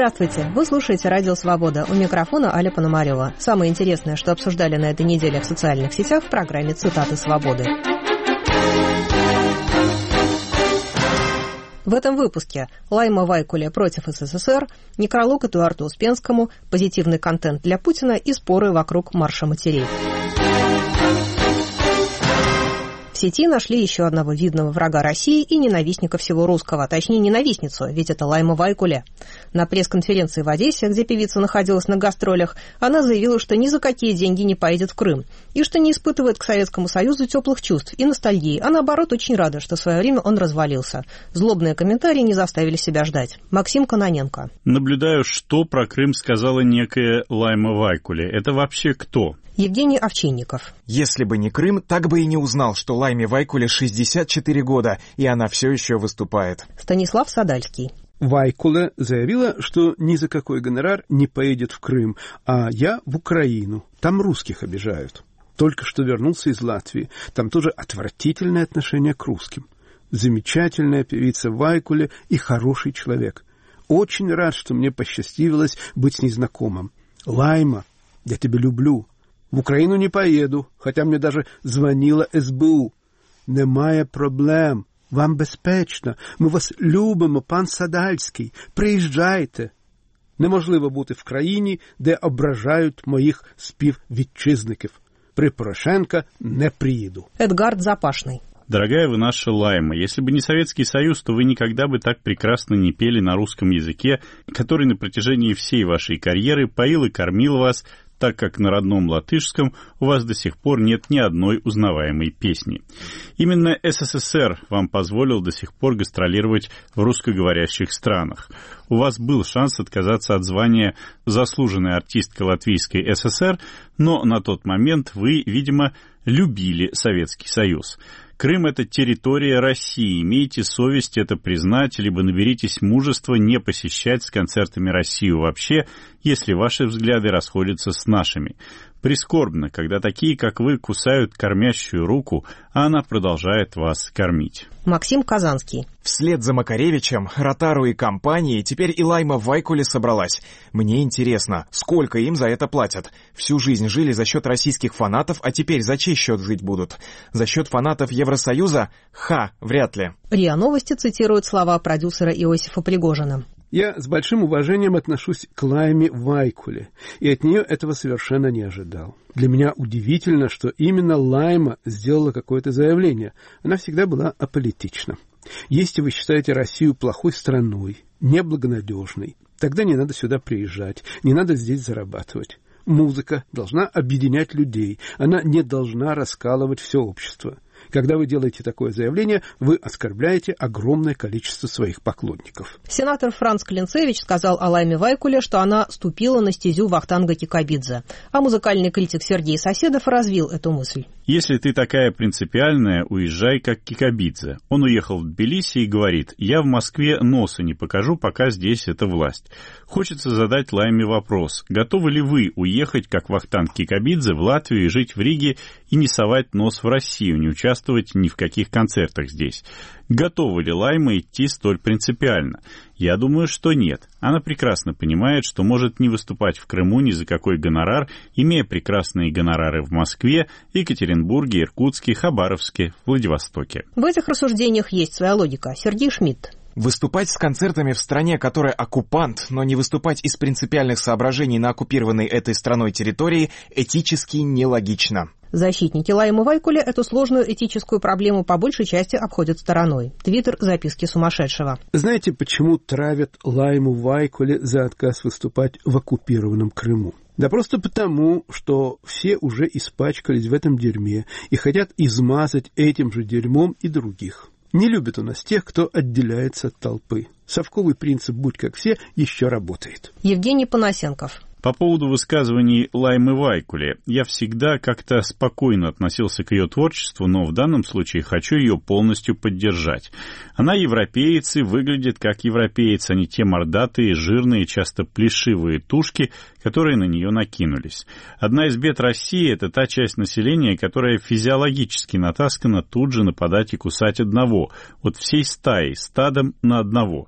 Здравствуйте! Вы слушаете «Радио Свобода». У микрофона Аля Пономарёва. Самое интересное, что обсуждали на этой неделе в социальных сетях в программе «Цитаты свободы». В этом выпуске Лайма Вайкуле против СССР, некролог Эдуарду Успенскому, позитивный контент для Путина и споры вокруг марша матерей. В сети нашли еще одного видного врага России и ненавистника всего русского, точнее ненавистницу, ведь это Лайма Вайкуле. На пресс-конференции в Одессе, где певица находилась на гастролях, она заявила, что ни за какие деньги не поедет в Крым, и что не испытывает к Советскому Союзу теплых чувств и ностальгии, а наоборот очень рада, что в свое время он развалился. Злобные комментарии не заставили себя ждать. Максим Кононенко. Наблюдаю, что про Крым сказала некая Лайма Вайкуле. Это вообще кто? Евгений Овчинников. Если бы не Крым, так бы и не узнал, что Лайме Вайкуле 64 года, и она все еще выступает. Станислав Садальский. Вайкуле заявила, что ни за какой гонорар не поедет в Крым, а я в Украину. Там русских обижают. Только что вернулся из Латвии. Там тоже отвратительное отношение к русским. Замечательная певица Вайкуле и хороший человек. Очень рад, что мне посчастливилось быть с ней знакомым. Лайма, я тебя люблю. В Украину не поеду, хотя мне даже звонила СБУ. Немає проблем, вам безпечно, ми вас любимо, пан Садальський, приїжджайте. Неможливо бути в країні, де ображають моїх співвітчизників. При Порошенко не приїду. Эдгард Запашный. Дорогая вы наша Лайма, если бы не Советский Союз, то вы никогда бы так прекрасно не пели на русском языке, который на протяжении всей вашей карьеры поил и кормил вас, так как на родном латышском у вас до сих пор нет ни одной узнаваемой песни. Именно СССР вам позволил до сих пор гастролировать в русскоговорящих странах. У вас был шанс отказаться от звания «заслуженная артистка Латвийской ССР», но на тот момент вы, видимо, любили Советский Союз. Крым — это территория России. Имейте совесть это признать, либо наберитесь мужества не посещать с концертами Россию вообще, если ваши взгляды расходятся с нашими. Прискорбно, когда такие, как вы, кусают кормящую руку, а она продолжает вас кормить. Максим Казанский. Вслед за Макаревичем, Ротару и компанией теперь и Лайма Вайкуле собралась. Мне интересно, сколько им за это платят? Всю жизнь жили за счет российских фанатов, а теперь за чей счет жить будут? За счет фанатов Евросоюза? Вряд ли. РИА Новости цитирует слова продюсера Иосифа Пригожина. Я с большим уважением отношусь к Лайме Вайкуле, и от нее этого совершенно не ожидал. Для меня удивительно, что именно Лайма сделала какое-то заявление. Она всегда была аполитична. Если вы считаете Россию плохой страной, неблагонадежной, тогда не надо сюда приезжать, не надо здесь зарабатывать. Музыка должна объединять людей, она не должна раскалывать все общество. Когда вы делаете такое заявление, вы оскорбляете огромное количество своих поклонников. Сенатор Франц Клинцевич сказал о Лайме Вайкуле, что она ступила на стезю Вахтанга Кикабидзе. А музыкальный критик Сергей Соседов развил эту мысль. Если ты такая принципиальная, уезжай как Кикабидзе. Он уехал в Тбилиси и говорит: я в Москве носа не покажу, пока здесь эта власть. Хочется задать Лайме вопрос: готовы ли вы уехать как Вахтанг Кикабидзе в Латвию и жить в Риге и не совать нос в Россию, не участвовать ни в каких концертах здесь? Готова ли Лайма идти столь принципиально? Я думаю, что нет. Она прекрасно понимает, что может не выступать в Крыму ни за какой гонорар, имея прекрасные гонорары в Москве, Екатеринбурге, Иркутске, Хабаровске, Владивостоке. В этих рассуждениях есть своя логика. Сергей Шмидт. Выступать с концертами в стране, которая оккупант, но не выступать из принципиальных соображений на оккупированной этой страной территории, этически нелогично. Защитники Лаймы Вайкуле эту сложную этическую проблему по большей части обходят стороной. Твиттер «Записки сумасшедшего». Знаете, почему травят Лайму Вайкуле за отказ выступать в оккупированном Крыму? Да просто потому, что все уже испачкались в этом дерьме и хотят измазать этим же дерьмом и других. Не любят у нас тех, кто отделяется от толпы. Совковый принцип «будь как все» еще работает. Евгений Панасенков. По поводу высказываний Лаймы Вайкуле. Я всегда как-то спокойно относился к ее творчеству, но в данном случае хочу ее полностью поддержать. Она европеец и выглядит как европеец, а не те мордатые, жирные, часто плешивые тушки, которые на нее накинулись. Одна из бед России — это та часть населения, которая физиологически натаскана тут же нападать и кусать одного, вот всей стаей, стадом на одного.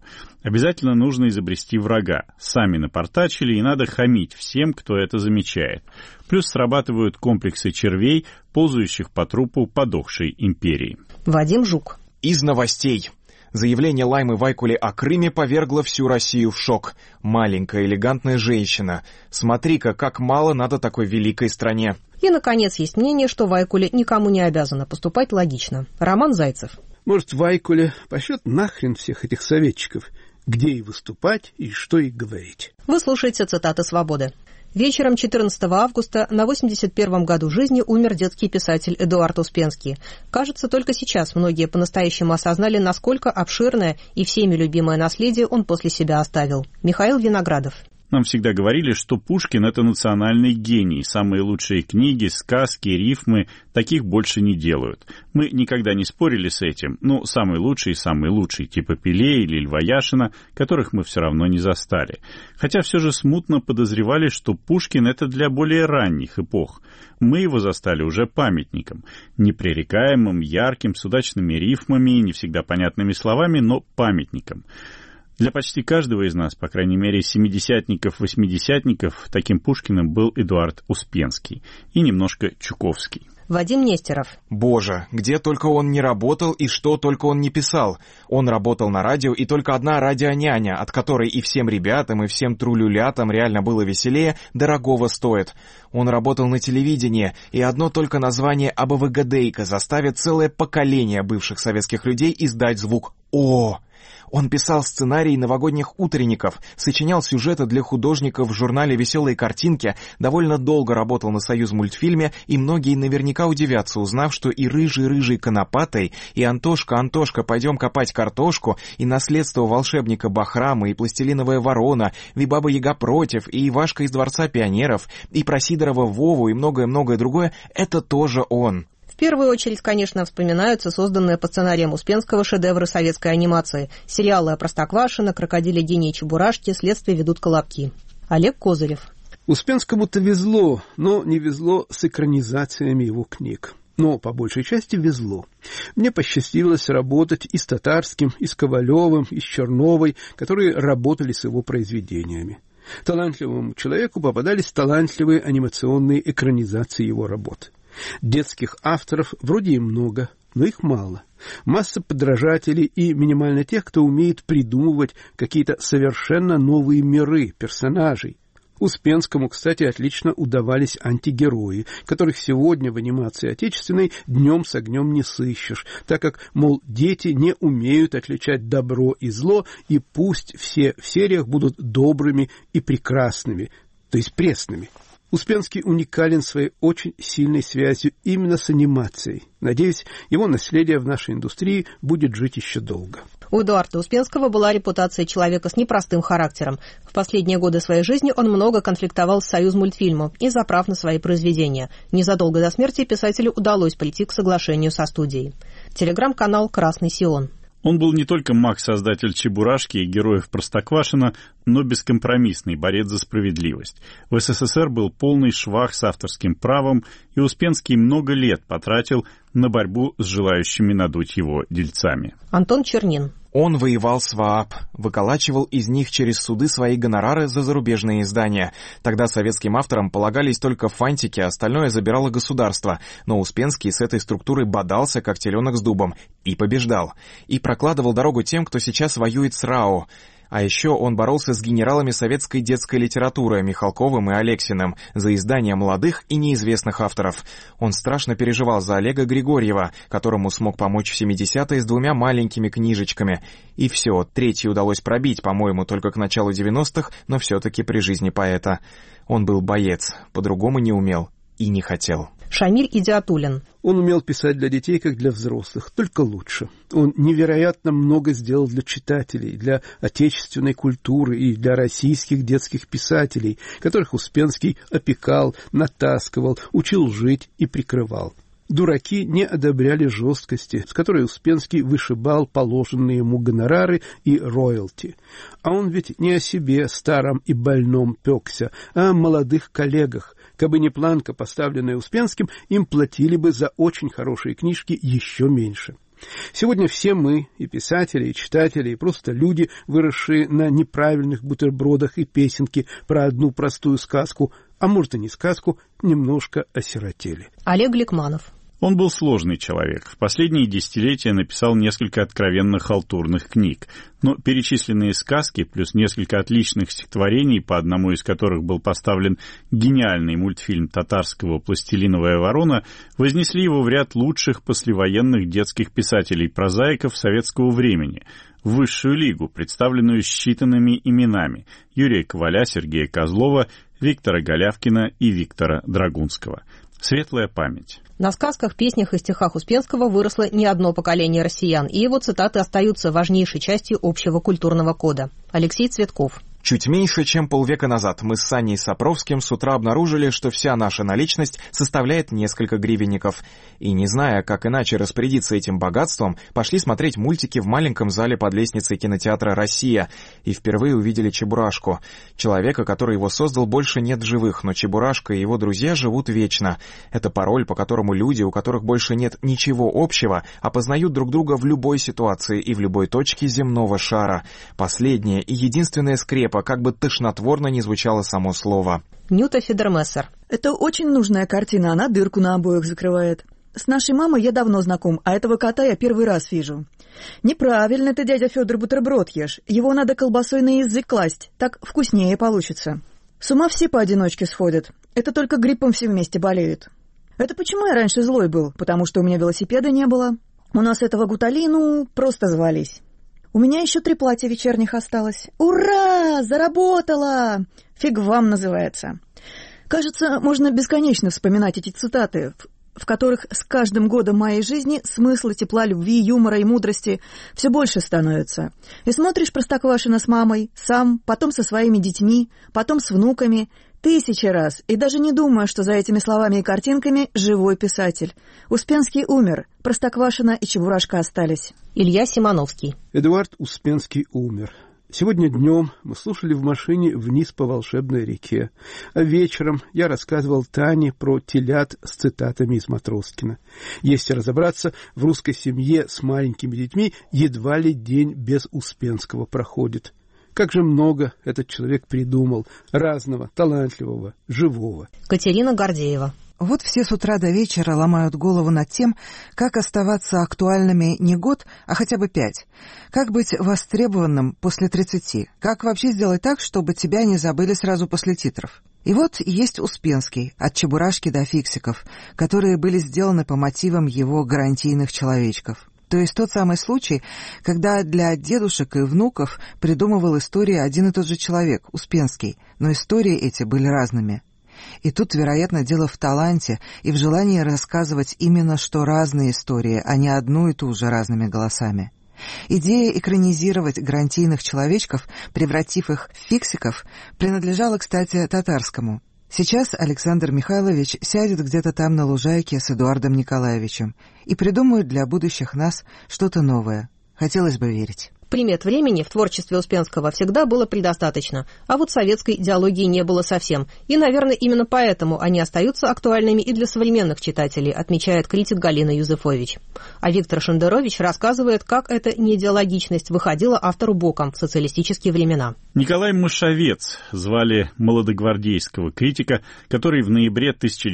Обязательно нужно изобрести врага. Сами напортачили, и надо хамить всем, кто это замечает. Плюс срабатывают комплексы червей, ползающих по трупу подохшей империи. Вадим Жук. Из новостей. Заявление Лаймы Вайкуле о Крыме повергло всю Россию в шок. Маленькая элегантная женщина. Смотри-ка, как мало надо такой великой стране. И, наконец, есть мнение, что Вайкуле никому не обязана поступать логично. Роман Зайцев. Может, Вайкуле пошлет нахрен всех этих советчиков, где и выступать, и что и говорить. Вы слушаете цитаты «Свободы». Вечером 14 августа на 81-м году жизни умер детский писатель Эдуард Успенский. Кажется, только сейчас многие по-настоящему осознали, насколько обширное и всеми любимое наследие он после себя оставил. Михаил Виноградов. Нам всегда говорили, что Пушкин — это национальный гений. Самые лучшие книги, сказки, рифмы, таких больше не делают. Мы никогда не спорили с этим. Ну, самый лучший, типа Пеле или Льва Яшина, которых мы все равно не застали. Хотя все же смутно подозревали, что Пушкин — это для более ранних эпох. Мы его застали уже памятником. Непререкаемым, ярким, с удачными рифмами, не всегда понятными словами, но памятником. Для почти каждого из нас, по крайней мере, семидесятников, восьмидесятников, таким Пушкиным был Эдуард Успенский и немножко Чуковский. Вадим Нестеров. Боже, где только он не работал и что только он не писал. Он работал на радио, и только одна радионяня, от которой и всем ребятам, и всем трулюлятам реально было веселее, дорогого стоит. Он работал на телевидении, и одно только название «Абавыгадейка» заставит целое поколение бывших советских людей издать звук «О». Он писал сценарии новогодних утренников, сочинял сюжеты для художников в журнале «Веселые картинки», довольно долго работал на «Союзмультфильме», и многие наверняка удивятся, узнав, что и «Рыжий-рыжий конопатый», и «Антошка, пойдем копать картошку», и «Наследство волшебника Бахрама», и «Пластилиновая ворона», и «Баба-Яга против», и «Ивашка из Дворца пионеров», и про Сидорова Вову, и многое-многое другое — это тоже он. В первую очередь, конечно, вспоминаются созданные по сценариям Успенского шедевры советской анимации. Сериалы о Простоквашино, Крокодиле Гене и Чебурашке, Следствие ведут Колобки. Олег Козырев. Успенскому-то везло, но не везло с экранизациями его книг. Но по большей части везло. Мне посчастливилось работать и с Татарским, и с Ковалевым, и с Черновой, которые работали с его произведениями. Талантливому человеку попадались талантливые анимационные экранизации его работ. Детских авторов вроде и много, но их мало. Масса подражателей и минимально тех, кто умеет придумывать какие-то совершенно новые миры, персонажей. Успенскому, кстати, отлично удавались антигерои, которых сегодня в анимации отечественной днем с огнем не сыщешь, так как, мол, дети не умеют отличать добро и зло, и пусть все в сериях будут добрыми и прекрасными, то есть пресными. Успенский уникален своей очень сильной связью именно с анимацией. Надеюсь, его наследие в нашей индустрии будет жить еще долго. У Эдуарда Успенского была репутация человека с непростым характером. В последние годы своей жизни он много конфликтовал с Союзмультфильмом из-за прав на свои произведения. Незадолго до смерти писателю удалось прийти к соглашению со студией. Телеграм-канал «Красный Сион». Он был не только маг-создатель Чебурашки и героев Простоквашино, но бескомпромиссный борец за справедливость. В СССР был полный швах с авторским правом, и Успенский много лет потратил на борьбу с желающими надуть его дельцами. Антон Чернин. Он воевал с ВААП, выколачивал из них через суды свои гонорары за зарубежные издания. Тогда советским авторам полагались только фантики, а остальное забирало государство. Но Успенский с этой структурой бодался, как теленок с дубом, и побеждал. И прокладывал дорогу тем, кто сейчас воюет с РАО. А еще он боролся с генералами советской детской литературы Михалковым и Алексиным за издание молодых и неизвестных авторов. Он страшно переживал за Олега Григорьева, которому смог помочь в 70-е с 2 маленькими книжечками. И все, 3-й удалось пробить, по-моему, только к началу 90-х, но все-таки при жизни поэта. Он был боец, по-другому не умел и не хотел. Шамиль Идиатуллин. Он умел писать для детей, как для взрослых, только лучше. Он невероятно много сделал для читателей, для отечественной культуры и для российских детских писателей, которых Успенский опекал, натаскивал, учил жить и прикрывал. Дураки не одобряли жесткости, с которой Успенский вышибал положенные ему гонорары и роялти. А он ведь не о себе, старом и больном, пекся, а о молодых коллегах. Кабы не планка, поставленная Успенским, им платили бы за очень хорошие книжки еще меньше. Сегодня все мы, и писатели, и читатели, и просто люди, выросшие на неправильных бутербродах и песенки про одну простую сказку, а может и не сказку, немножко осиротели. Олег Гликманов. Он был сложный человек. В последние десятилетия написал несколько откровенно халтурных книг. Но перечисленные сказки, плюс несколько отличных стихотворений, по одному из которых был поставлен гениальный мультфильм татарского «Пластилиновая ворона», вознесли его в ряд лучших послевоенных детских писателей-прозаиков советского времени, в высшую лигу, представленную считанными именами Юрия Коваля, Сергея Козлова, Виктора Голявкина и Виктора Драгунского. Светлая память. На сказках, песнях и стихах Успенского выросло не одно поколение россиян, и его цитаты остаются важнейшей частью общего культурного кода. Алексей Цветков. Чуть меньше, чем полвека назад мы с Саней Сапровским с утра обнаружили, что вся наша наличность составляет несколько гривенников. И, не зная, как иначе распорядиться этим богатством, пошли смотреть мультики в маленьком зале под лестницей кинотеатра «Россия» и впервые увидели Чебурашку. Человека, который его создал, больше нет в живых, но Чебурашка и его друзья живут вечно. Это пароль, по которому люди, у которых больше нет ничего общего, опознают друг друга в любой ситуации и в любой точке земного шара. Последняя и единственная скрепа, как бы тошнотворно ни звучало само слово. Нюта Федермессер. Это очень нужная картина, она дырку на обоях закрывает. С нашей мамой я давно знаком, а этого кота я первый раз вижу. Неправильно ты, дядя Федор, бутерброд ешь. Его надо колбасой на язык класть, так вкуснее получится. С ума все поодиночке сходят. Это только гриппом все вместе болеют. Это почему я раньше злой был? Потому что у меня велосипеда не было. У нас этого гуталину просто звались. У меня еще 3 платья вечерних осталось. Ура! Заработала! Фиг вам называется. Кажется, можно бесконечно вспоминать эти цитаты, в которых с каждым годом моей жизни смысла, тепла, любви, юмора и мудрости все больше становится. И смотришь Простоквашино с мамой, сам, потом со своими детьми, потом с внуками, 1000 раз, и даже не думаю, что за этими словами и картинками живой писатель. Успенский умер, Простоквашино и Чебурашка остались. Илья Симоновский. Эдуард Успенский умер. Сегодня днем мы слушали в машине «Вниз по волшебной реке», а вечером я рассказывал Тане про телят с цитатами из Матроскина. Если разобраться, в русской семье с маленькими детьми едва ли день без Успенского проходит. Как же много этот человек придумал, разного, талантливого, живого. Катерина Гордеева. Вот все с утра до вечера ломают голову над тем, как оставаться актуальными не год, а хотя бы 5. Как быть востребованным после 30. Как вообще сделать так, чтобы тебя не забыли сразу после титров. И вот есть Успенский, от Чебурашки до фиксиков, которые были сделаны по мотивам его гарантийных человечков. То есть тот самый случай, когда для дедушек и внуков придумывал истории один и тот же человек, Успенский, но истории эти были разными. И тут, вероятно, дело в таланте и в желании рассказывать именно что разные истории, а не одну и ту же разными голосами. Идея экранизировать гарантийных человечков, превратив их в фиксиков, принадлежала, кстати, Татарскому. Сейчас Александр Михайлович сядет где-то там на лужайке с Эдуардом Николаевичем и придумает для будущих нас что-то новое. Хотелось бы верить. Примет времени в творчестве Успенского всегда было предостаточно, а вот советской идеологии не было совсем. И, наверное, именно поэтому они остаются актуальными и для современных читателей, отмечает критик Галина Юзефович. А Виктор Шендерович рассказывает, как эта неидеологичность выходила автору боком в социалистические времена. Николай Мышавец звали молодогвардейского критика, который в ноябре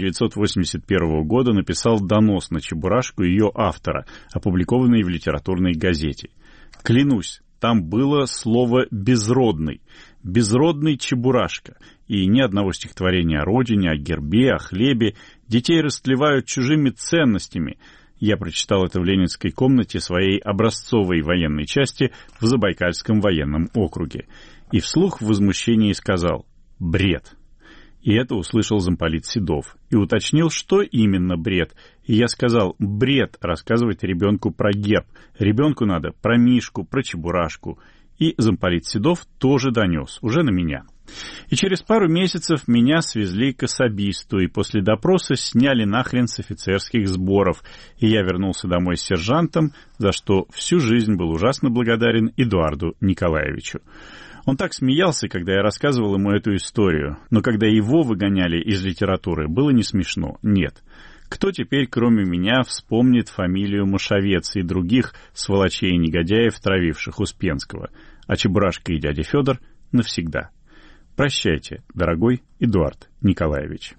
1981 года написал донос на Чебурашку ее автора, опубликованный в литературной газете. Клянусь, там было слово «безродный». Безродный Чебурашка. И ни одного стихотворения о родине, о гербе, о хлебе. Детей растлевают чужими ценностями. Я прочитал это в Ленинской комнате своей образцовой военной части в Забайкальском военном округе. И вслух в возмущении сказал «бред». И это услышал замполит Седов. И уточнил, что именно бред. И я сказал, бред рассказывать ребенку про герб. Ребенку надо про Мишку, про Чебурашку. И замполит Седов тоже донес, уже на меня. И через пару месяцев меня свезли к особисту, и после допроса сняли нахрен с офицерских сборов. И я вернулся домой с сержантом, за что всю жизнь был ужасно благодарен Эдуарду Николаевичу. Он так смеялся, когда я рассказывал ему эту историю, но когда его выгоняли из литературы, было не смешно, нет. Кто теперь, кроме меня, вспомнит фамилию Машовец и других сволочей и негодяев, травивших Успенского? А Чебурашка и дядя Федор навсегда. Прощайте, дорогой Эдуард Николаевич.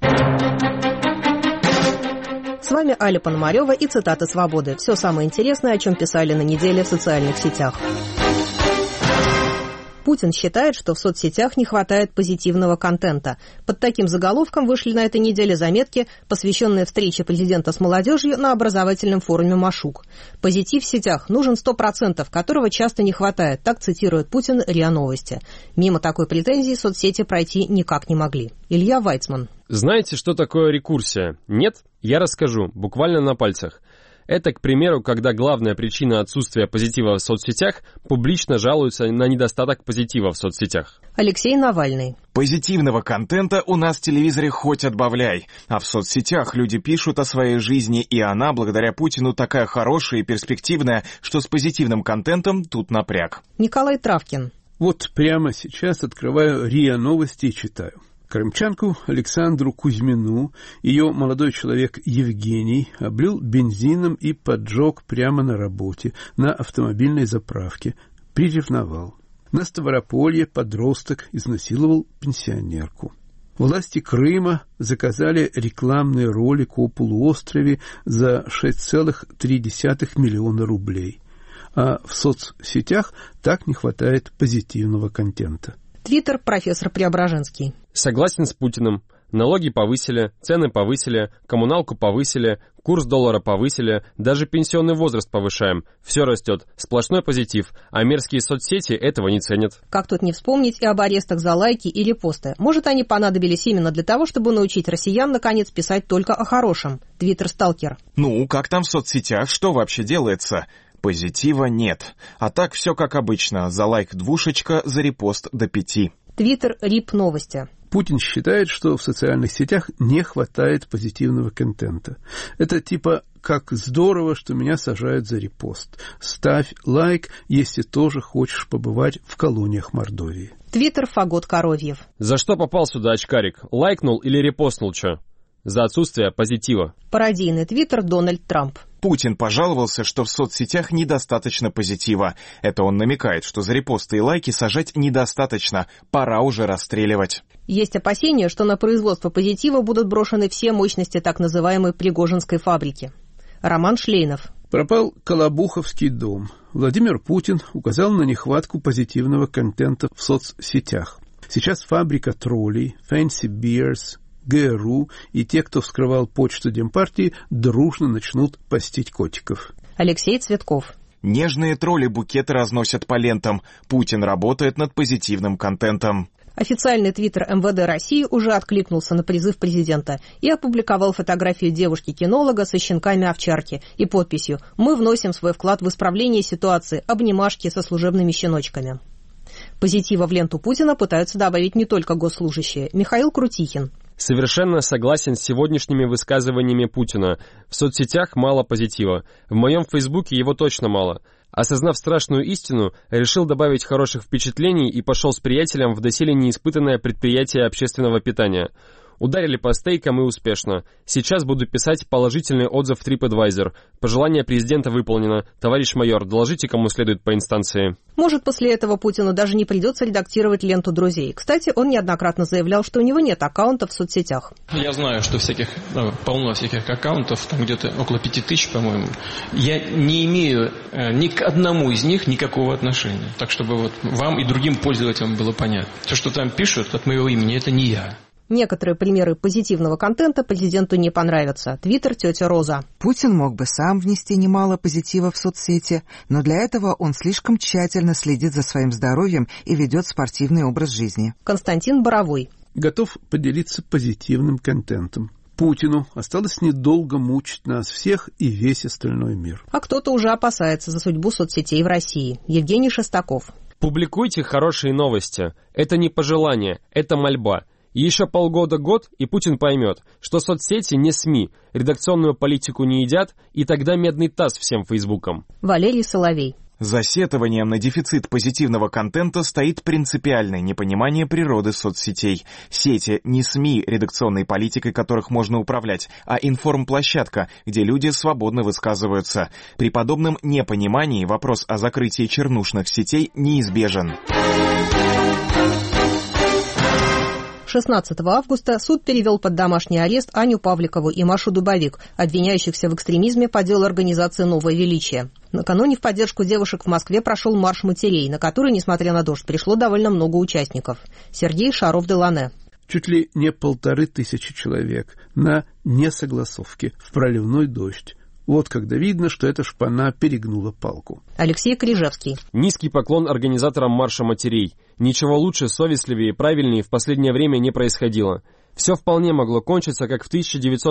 С вами Аля Пономарева и цитаты «Свободы». Все самое интересное, о чем писали на неделе в социальных сетях. Путин считает, что в соцсетях не хватает позитивного контента. Под таким заголовком вышли на этой неделе заметки, посвященные встрече президента с молодежью на образовательном форуме «Машук». Позитив в сетях нужен 100%, которого часто не хватает, так цитирует Путин РИА Новости. Мимо такой претензии соцсети пройти никак не могли. Илья Вайцман. Знаете, что такое рекурсия? Нет? Я расскажу, буквально на пальцах. Это, к примеру, когда главная причина отсутствия позитива в соцсетях публично жалуются на недостаток позитива в соцсетях. Алексей Навальный. Позитивного контента у нас в телевизоре хоть отбавляй, а в соцсетях люди пишут о своей жизни, и она, благодаря Путину, такая хорошая и перспективная, что с позитивным контентом тут напряг. Николай Травкин. Вот прямо сейчас открываю РИА Новости и читаю. Крымчанку Александру Кузьмину ее молодой человек Евгений облил бензином и поджег прямо на работе, на автомобильной заправке. Приревновал. На Ставрополье подросток изнасиловал пенсионерку. Власти Крыма заказали рекламный ролик о полуострове за 6,3 миллиона рублей. А в соцсетях так не хватает позитивного контента. Твиттер, профессор Преображенский. Согласен с Путиным. Налоги повысили, цены повысили, коммуналку повысили, курс доллара повысили, даже пенсионный возраст повышаем. Все растет, сплошной позитив, а мерзкие соцсети этого не ценят. Как тут не вспомнить и об арестах за лайки и репосты. Может, они понадобились именно для того, чтобы научить россиян, наконец, писать только о хорошем. Твиттер Сталкер. Ну, как там в соцсетях, что вообще делается? Позитива нет. А так все как обычно. За лайк 2, за репост до 5. Твиттер РИП Новости. Путин считает, что в социальных сетях не хватает позитивного контента. Это типа «как здорово, что меня сажают за репост». Ставь лайк, если тоже хочешь побывать в колониях Мордовии. Твиттер Фагот Коровьев. За что попал сюда очкарик? Лайкнул или репостнул что? За отсутствие позитива. Пародийный твиттер Дональд Трамп. Путин пожаловался, что в соцсетях недостаточно позитива. Это он намекает, что за репосты и лайки сажать недостаточно, пора уже расстреливать. Есть опасения, что на производство позитива будут брошены все мощности так называемой Пригожинской фабрики. Роман Шлейнов. Пропал Колобуховский дом. Владимир Путин указал на нехватку позитивного контента в соцсетях. Сейчас фабрика троллей, Fancy Bears, ГРУ и те, кто вскрывал почту Демпартии, дружно начнут постить котиков. Алексей Цветков. Нежные тролли букеты разносят по лентам. Путин работает над позитивным контентом. Официальный твиттер МВД России уже откликнулся на призыв президента и опубликовал фотографию девушки-кинолога со щенками овчарки и подписью «Мы вносим свой вклад в исправление ситуации, обнимашки со служебными щеночками». Позитива в ленту Путина пытаются добавить не только госслужащие. Михаил Крутихин. Совершенно согласен с сегодняшними высказываниями Путина. В соцсетях мало позитива. В моем Фейсбуке его точно мало. Осознав страшную истину, решил добавить хороших впечатлений и пошел с приятелем в доселе неиспытанное предприятие общественного питания. Ударили по стейкам и успешно. Сейчас буду писать положительный отзыв в TripAdvisor. Пожелание президента выполнено. Товарищ майор, доложите, кому следует по инстанции. Может, после этого Путину даже не придется редактировать ленту друзей. Кстати, он неоднократно заявлял, что у него нет аккаунтов в соцсетях. Я знаю, что полно всяких аккаунтов, там где-то около 5000, по-моему. Я не имею ни к одному из них никакого отношения. Так, чтобы вот вам и другим пользователям было понятно. То, что там пишут от моего имени, это не я. Некоторые примеры позитивного контента президенту не понравятся. Твиттер тетя Роза. Путин мог бы сам внести немало позитива в соцсети, но для этого он слишком тщательно следит за своим здоровьем и ведет спортивный образ жизни. Константин Боровой. Готов поделиться позитивным контентом. Путину осталось недолго мучить нас всех и весь остальной мир. А кто-то уже опасается за судьбу соцсетей в России. Евгений Шестаков. Публикуйте хорошие новости. Это не пожелание, это мольба. Еще полгода-год, и Путин поймет, что соцсети не СМИ, редакционную политику не едят, и тогда медный таз всем фейсбукам. Валерий Соловей. За сетованием на дефицит позитивного контента стоит принципиальное непонимание природы соцсетей. Сети не СМИ, редакционной политикой которых можно управлять, а информплощадка, где люди свободно высказываются. При подобном непонимании вопрос о закрытии чернушных сетей неизбежен. 16 августа суд перевел под домашний арест Аню Павликову и Машу Дубовик, обвиняющихся в экстремизме по делу организации «Новое величие». Накануне в поддержку девушек в Москве прошел марш матерей, на который, несмотря на дождь, пришло довольно много участников. Сергей Шаров-Делане. Чуть ли не 1500 человек на несогласовке в проливной дождь. Вот когда видно, что эта шпана перегнула палку. Алексей Крижевский. Nизкий поклон организаторам марша матерей. Ничего лучше, совестливее и правильнее в последнее время не происходило. Все вполне могло кончиться, как в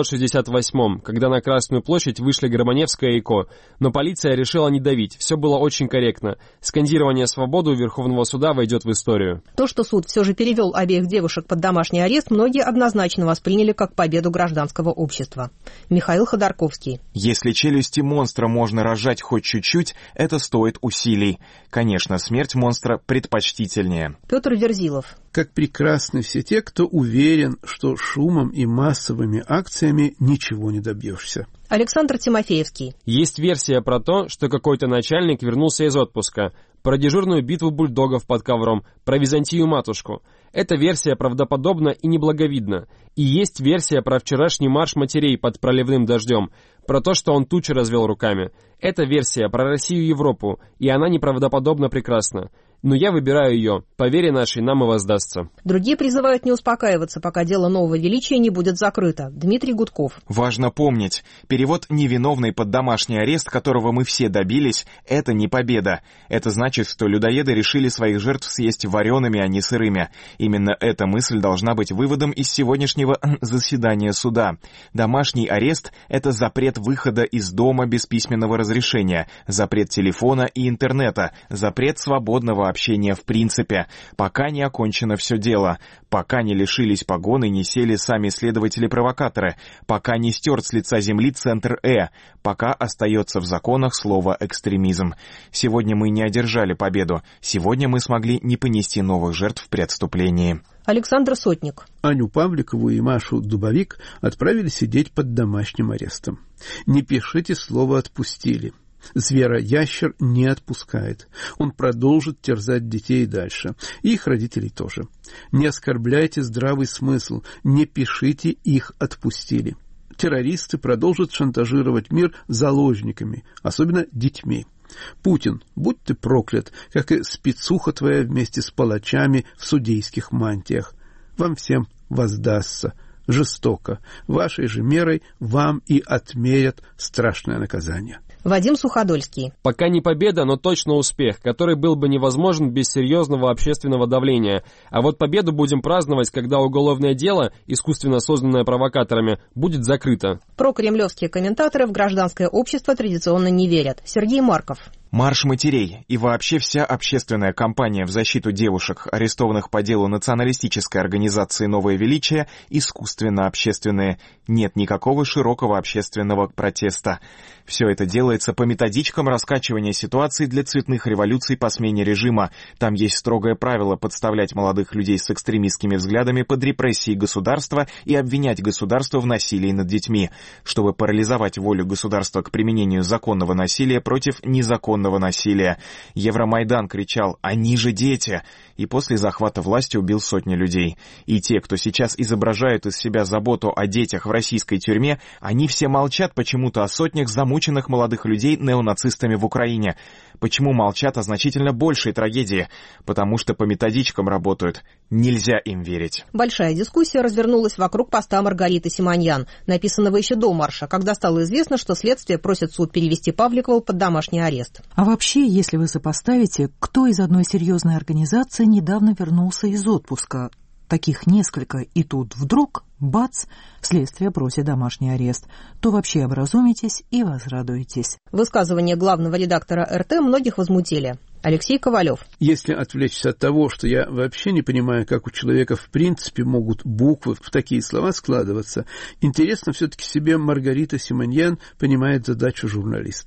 1968-м, когда на Красную площадь вышли Громаневская и Ко. Но полиция решила не давить, все было очень корректно. Скандирование «Свободу» у Верховного суда войдет в историю. То, что суд все же перевел обеих девушек под домашний арест, многие однозначно восприняли как победу гражданского общества. Михаил Ходорковский. Если челюсти монстра можно разжать хоть чуть-чуть, это стоит усилий. Конечно, смерть монстра предпочтительнее. Петр Верзилов. Как прекрасны все те, кто уверен, что шумом и массовыми акциями ничего не добьешься. Александр Тимофеевский. Есть версия про то, что какой-то начальник вернулся из отпуска, про дежурную битву бульдогов под ковром, про Византию-матушку. Эта версия правдоподобна и неблаговидна. И есть версия про вчерашний марш матерей под проливным дождем, про то, что он тучи развел руками. Эта версия про Россию и Европу, и она неправдоподобно прекрасна. Но я выбираю ее. По вере нашей нам и воздастся. Другие призывают не успокаиваться, пока дело нового величия не будет закрыто. Дмитрий Гудков. Важно помнить, перевод невиновный под домашний арест, которого мы все добились, это не победа. Это значит, что людоеды решили своих жертв съесть вареными, а не сырыми. Именно эта мысль должна быть выводом из сегодняшнего заседания суда. Домашний арест – это запрет выхода из дома без письменного разрешения, запрет телефона и интернета, запрет свободного общения в принципе, пока не окончено все дело, пока не лишились погон и не сели сами следователи-провокаторы, пока не стерт с лица земли центр пока остается в законах слово «экстремизм». Сегодня мы не одержали победу, сегодня мы смогли не понести новых жертв при отступлении. Александр Сотник. Аню Павликову и Машу Дубовик отправили сидеть под домашним арестом. Не пишите слово «отпустили». Звера-ящер не отпускает. Он продолжит терзать детей дальше. И их родителей тоже. Не оскорбляйте здравый смысл. Не пишите «их отпустили». Террористы продолжат шантажировать мир заложниками, особенно детьми. Путин, будь ты проклят, как и спецуха твоя вместе с палачами в судейских мантиях. Вам всем воздастся. Жестоко. Вашей же мерой вам и отмерят страшное наказание. Вадим Суходольский. Пока не победа, но точно успех, который был бы невозможен без серьезного общественного давления. А вот победу будем праздновать, когда уголовное дело, искусственно созданное провокаторами, будет закрыто. Прокремлевские комментаторы в гражданское общество традиционно не верят. Сергей Марков. Марш матерей и вообще вся общественная кампания в защиту девушек, арестованных по делу националистической организации «Новое величие», искусственно общественные. Нет никакого широкого общественного протеста. Все это делается по методичкам раскачивания ситуации для цветных революций по смене режима. Там есть строгое правило подставлять молодых людей с экстремистскими взглядами под репрессии государства и обвинять государство в насилии над детьми, чтобы парализовать волю государства к применению законного насилия против незаконного насилия. Евромайдан кричал «Они же дети!» и после захвата власти убил сотни людей. И те, кто сейчас изображают из себя заботу о детях в российской тюрьме, они все молчат почему-то о сотнях замученных молодых людей неонацистами в Украине. Почему молчат о значительно большей трагедии? Потому что по методичкам работают. Нельзя им верить. Большая дискуссия развернулась вокруг поста Маргариты Симоньян, написанного еще до марша, когда стало известно, что следствие просит суд перевести Павликову под домашний арест. А вообще, если вы сопоставите, кто из одной серьезной организации недавно вернулся из отпуска, таких несколько, и тут вдруг, бац, следствие просит домашний арест, то вообще образумитесь и возрадуетесь. Высказывания главного редактора РТ многих возмутили. Алексей Ковалев. Если отвлечься от того, что я вообще не понимаю, как у человека в принципе могут буквы в такие слова складываться, интересно все-таки себе Маргарита Симоньян понимает задачу журналиста.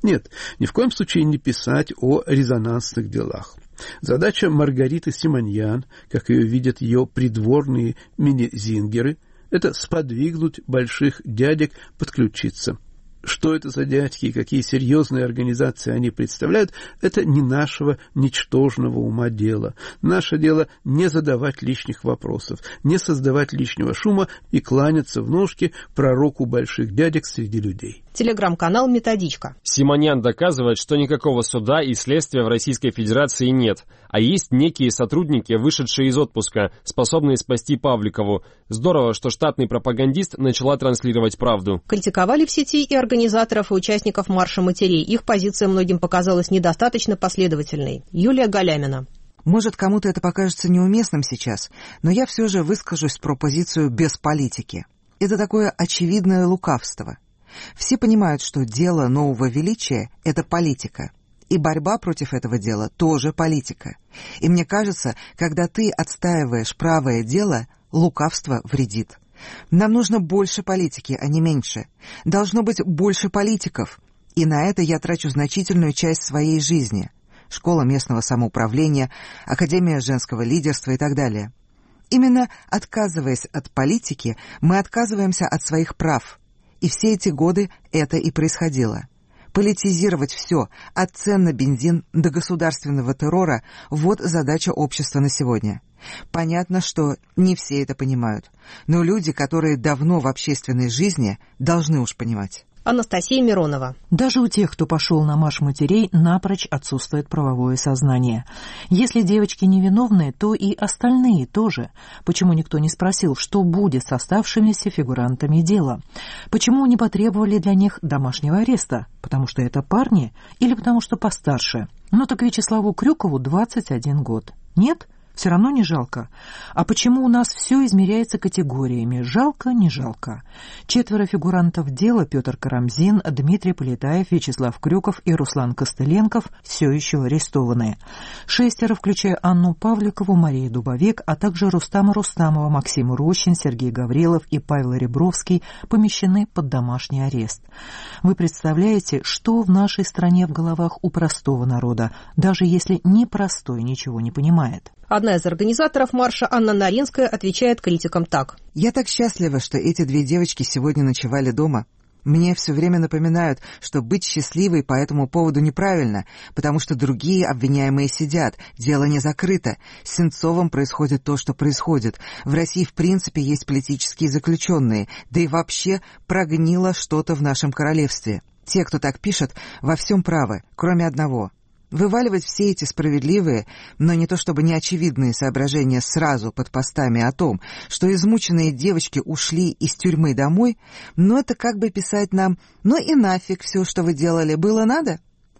Нет, ни в коем случае не писать о резонансных делах. Задача Маргариты Симоньян, как ее видят ее придворные мини-зингеры, это сподвигнуть больших дядек подключиться. Что это за дядьки и какие серьезные организации они представляют, это не нашего ничтожного ума дело. Наше дело не задавать лишних вопросов, не создавать лишнего шума и кланяться в ножки пророку больших дядек среди людей. Телеграм-канал «Методичка». Симоньян доказывает, что никакого суда и следствия в Российской Федерации нет, а есть некие сотрудники, вышедшие из отпуска, способные спасти Павликову. Здорово, что штатный пропагандист начала транслировать правду. Критиковали в сети и организаторов, и участников марша матерей. Их позиция многим показалась недостаточно последовательной. Юлия Галямина. Может, кому-то это покажется неуместным сейчас, но я все же выскажусь про позицию без политики. Это такое очевидное лукавство. Все понимают, что дело нового величия – это политика. И борьба против этого дела тоже политика. И мне кажется, когда ты отстаиваешь правое дело, лукавство вредит. Нам нужно больше политики, а не меньше. Должно быть больше политиков. И на это я трачу значительную часть своей жизни. Школа местного самоуправления, Академия женского лидерства и так далее. Именно отказываясь от политики, мы отказываемся от своих прав. И все эти годы это и происходило. Политизировать все, от цен на бензин до государственного террора – вот задача общества на сегодня. Понятно, что не все это понимают, но люди, которые давно в общественной жизни, должны уж понимать. Анастасия Миронова. Даже у тех, кто пошел на марш матерей, напрочь отсутствует правовое сознание. Если девочки невиновны, то и остальные тоже. Почему никто не спросил, что будет с оставшимися фигурантами дела? Почему не потребовали для них домашнего ареста? Потому что это парни или потому что постарше? Ну так Вячеславу Крюкову 21 год. Нет? Все равно не жалко. А почему у нас все измеряется категориями? Жалко, не жалко. 4 фигурантов дела — Петр Карамзин, Дмитрий Полетаев, Вячеслав Крюков и Руслан Костыленков — все еще арестованы. 6, включая Анну Павликову, Марию Дубовик, а также Рустама Рустамова, Максим Рощин, Сергей Гаврилов и Павел Ребровский помещены под домашний арест. Вы представляете, что в нашей стране в головах у простого народа, даже если непростой ничего не понимает? Одна из организаторов марша, Анна Наринская, отвечает критикам так. Я так счастлива, что эти 2 девочки сегодня ночевали дома. Мне все время напоминают, что быть счастливой по этому поводу неправильно, потому что другие обвиняемые сидят, дело не закрыто. С Сенцовым происходит то, что происходит. В России в принципе есть политические заключенные, да и вообще прогнило что-то в нашем королевстве. Те, кто так пишет, во всем правы, кроме одного. Вываливать все эти справедливые, но не то чтобы неочевидные соображения сразу под постами о том, что измученные девочки ушли из тюрьмы домой, но это как бы писать нам «ну и нафиг все, что вы делали, было надо?»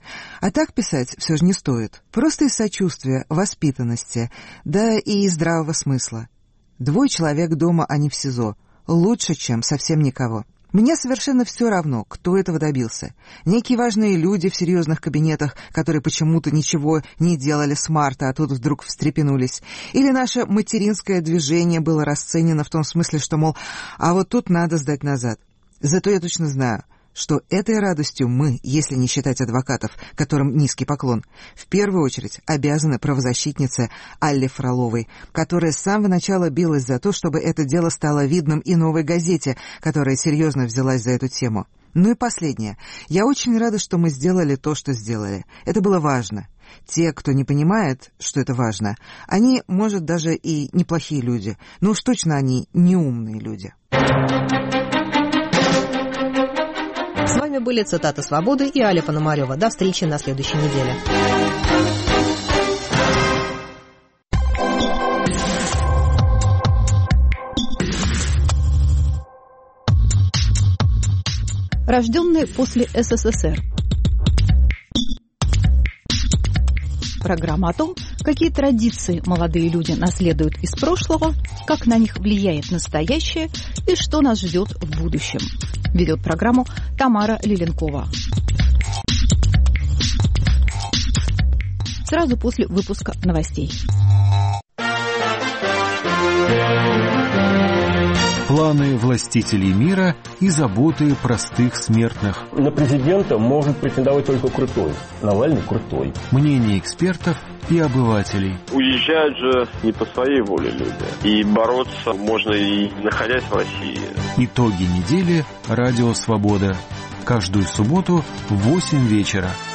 А так писать все же не стоит. Просто из сочувствия, воспитанности, да и из здравого смысла. 2 человек дома, а не в СИЗО. Лучше, чем совсем никого. Мне совершенно все равно, кто этого добился. Некие важные люди в серьезных кабинетах, которые почему-то ничего не делали с марта, а тут вдруг встрепенулись. Или наше материнское движение было расценено в том смысле, что, мол, а вот тут надо сдать назад. Зато я точно знаю, что этой радостью мы, если не считать адвокатов, которым низкий поклон, в первую очередь обязаны правозащитнице Алле Фроловой, которая с самого начала билась за то, чтобы это дело стало видным и «Новой газете», которая серьезно взялась за эту тему. Ну и последнее. Я очень рада, что мы сделали то, что сделали. Это было важно. Те, кто не понимает, что это важно, они, может, даже и неплохие люди, но уж точно они не умные люди. С вами были «Цитаты свободы» и Аля Пономарева. До встречи на следующей неделе. Рожденные после СССР. Программа о том, какие традиции молодые люди наследуют из прошлого, как на них влияет настоящее и что нас ждет в будущем. Ведет программу Тамара Лиленкова. Сразу после выпуска новостей. планы властителей мира и заботы простых смертных. На президента может претендовать только крутой. Навальный крутой. Мнение экспертов и обывателей. Уезжают же не по своей воле люди. И бороться можно и находясь в России. Итоги недели. Радио «Свобода». Каждую субботу в 8 вечера.